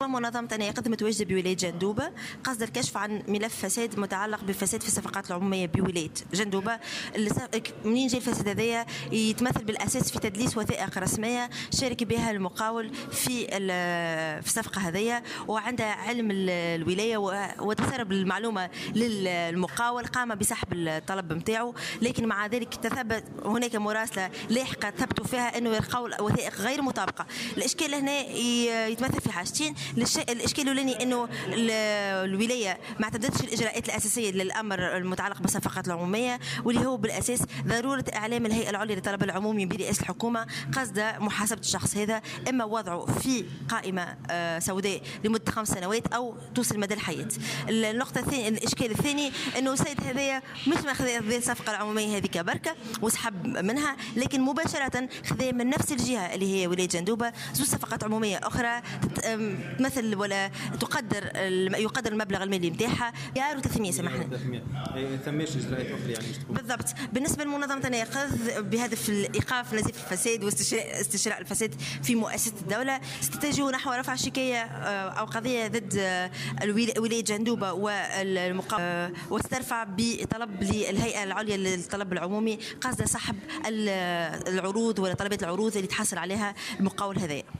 منظمة قدمت واجب بولاية جندوبة قصد الكشف عن ملف فساد متعلق بفساد في الصفقات العمومية بولاية جندوبة. منين جاي الفساد هذايا؟ يتمثل بالأساس في تدليس وثائق رسمية شارك بها المقاول في الصفقة هذيا، وعند علم الولاية وتسرب المعلومة للمقاول قام بسحب الطلب متاعه، لكن مع ذلك تثبت هناك مراسلة لاحقة ثبتوا فيها أنه يلقاو وثائق غير مطابقة. الإشكال هنا يتمثل في حاجتين. الإشكال الأولاني أنه الولاية ما اعتمدتش الإجراءات الأساسية للأمر المتعلق بالصفقات العمومية، واللي هو بالأساس ضرورة إعلام الهيئة العليا للطلب العمومي برئاسة الحكومة قصد محاسبة الشخص هذا، إما وضعه في قائمة سوداء لمدة 5 سنوات أو توصل مدى الحياة. النقطة الثانية، الإشكال الثاني أنه السيد هذايا مش ماخذ هذه الصفقة العمومية هذه كبركة وسحب منها، لكن مباشرة خذها من نفس الجهة اللي هي ولاية جندوبة زوج صفقات عمومية أخرى تمثل ولا يقدر المبلغ المالي نتاعها يارو 300 سامحني. ثماش إجراءات أخرى يعني بالضبط. بالنسبة لمنظمة تناقض بهدف إيقاف نزيف الفساد واستشراء الفساد في مؤسسة الدولة، ستتجه نحو رفع شكاية أو قضية ضد ولاية جندوبة والمقاول، وسترفع بطلب للهيئة العليا للطلب العمومي قصد سحب العروض ولا طلبات العروض اللي تحصل عليها المقاول هذا.